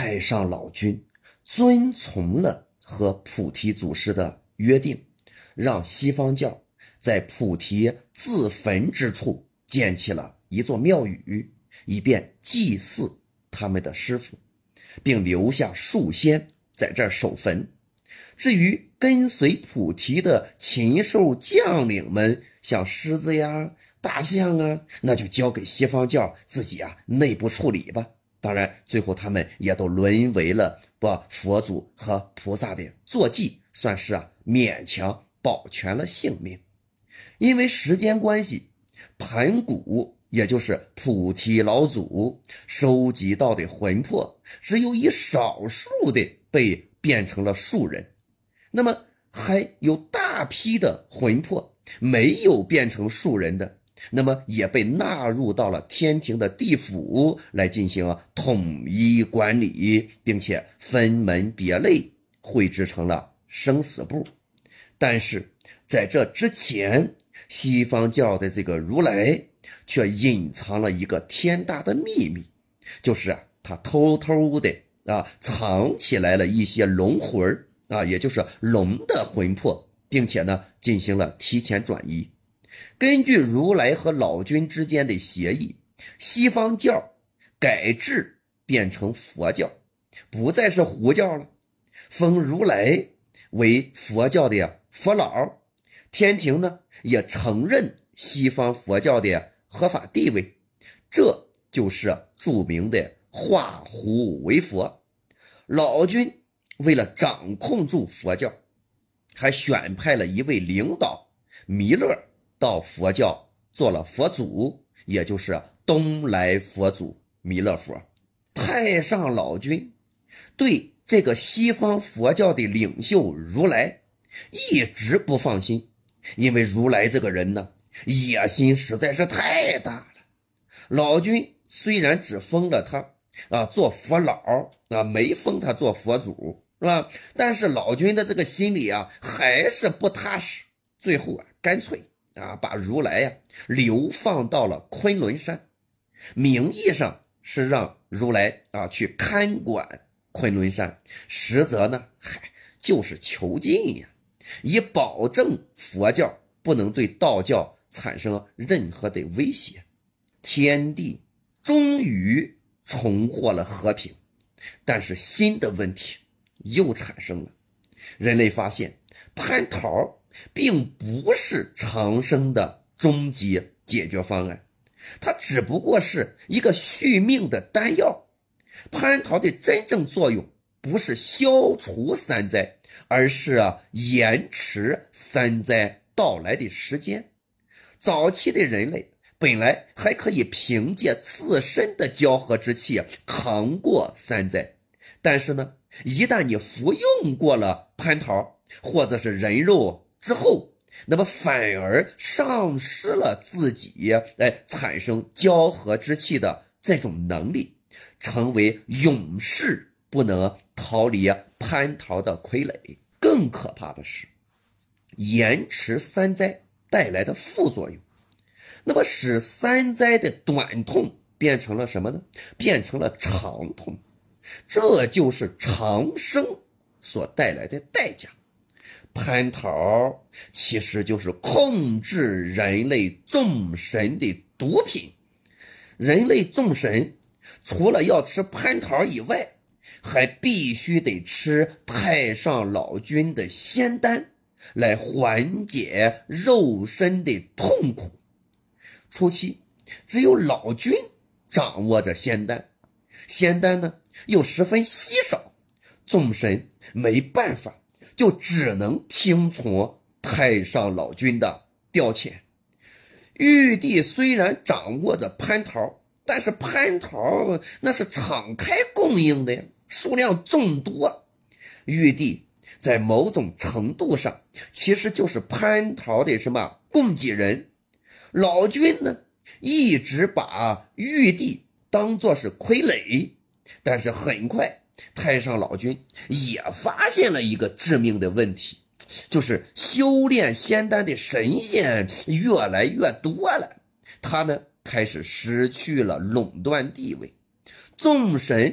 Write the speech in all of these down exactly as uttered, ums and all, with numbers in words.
太上老君遵从了和菩提祖师的约定，让西方教在菩提自焚之处建起了一座庙宇，以便祭祀他们的师父，并留下数仙在这儿守坟。至于跟随菩提的禽兽将领们，像狮子呀、大象啊，那就交给西方教自己啊内部处理吧。当然最后他们也都沦为了不佛祖和菩萨的坐骑，算是啊勉强保全了性命。因为时间关系，盘古也就是菩提老祖收集到的魂魄只有一少数的被变成了树人，那么还有大批的魂魄没有变成树人的，那么也被纳入到了天庭的地府来进行统一管理，并且分门别类绘制成了生死簿。但是在这之前，西方教的这个如来却隐藏了一个天大的秘密，就是啊他偷偷的啊藏起来了一些龙魂啊，也就是龙的魂魄，并且呢进行了提前转移。根据如来和老君之间的协议，西方教改制变成佛教，不再是胡教了，封如来为佛教的佛老，天庭呢也承认西方佛教的合法地位，这就是著名的化胡为佛。老君为了掌控住佛教，还选派了一位领导弥勒到佛教做了佛祖，也就是东来佛祖弥勒佛。太上老君对这个西方佛教的领袖如来一直不放心，因为如来这个人呢野心实在是太大了。老君虽然只封了他啊做佛老啊，没封他做佛祖是吧？但是老君的这个心里啊还是不踏实，最后啊干脆啊把如来呀、啊、流放到了昆仑山，名义上是让如来啊去看管昆仑山，实则呢嗨就是囚禁呀，以保证佛教不能对道教产生任何的威胁。天地终于重获了和平，但是新的问题又产生了。人类发现蟠桃并不是长生的终极解决方案，它只不过是一个续命的丹药。蟠桃的真正作用不是消除三灾，而是啊延迟三灾到来的时间。早期的人类本来还可以凭借自身的交合之气扛过三灾，但是呢一旦你服用过了蟠桃或者是人肉之后，那么反而丧失了自己来产生交合之气的这种能力，成为永世不能逃离蟠桃的傀儡。更可怕的是延迟三灾带来的副作用，那么使三灾的短痛变成了什么呢？变成了长痛，这就是长生所带来的代价。蟠桃其实就是控制人类众神的毒品，人类众神除了要吃蟠桃以外，还必须得吃太上老君的仙丹来缓解肉身的痛苦。初期只有老君掌握着仙丹，仙丹呢又十分稀少，众神没办法，就只能听从太上老君的调遣。玉帝虽然掌握着蟠桃，但是蟠桃那是敞开供应的呀，数量众多。玉帝在某种程度上其实就是蟠桃的什么供给人。老君呢一直把玉帝当作是傀儡，但是很快太上老君也发现了一个致命的问题，就是修炼仙丹的神仙越来越多了，他呢开始失去了垄断地位。众神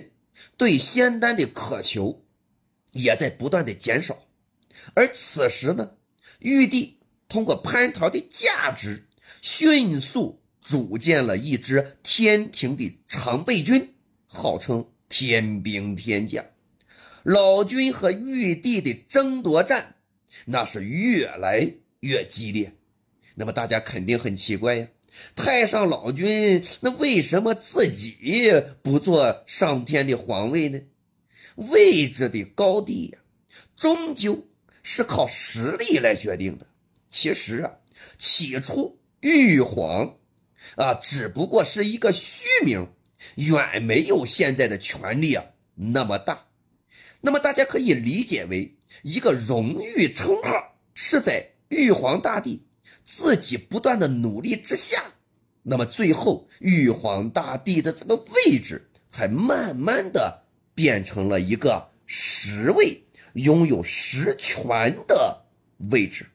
对仙丹的渴求也在不断的减少。而此时呢，玉帝通过蟠桃的价值，迅速组建了一支天庭的常备军，号称天兵天将。老君和玉帝的争夺战那是越来越激烈。那么大家肯定很奇怪呀，太上老君那为什么自己不做上天的皇位呢？位置的高低呀，终究是靠实力来决定的。其实啊，起初玉皇啊只不过是一个虚名，远没有现在的权力啊那么大。那么大家可以理解为一个荣誉称号是在玉皇大帝自己不断的努力之下，那么最后玉皇大帝的这个位置才慢慢的变成了一个实位，拥有实权的位置。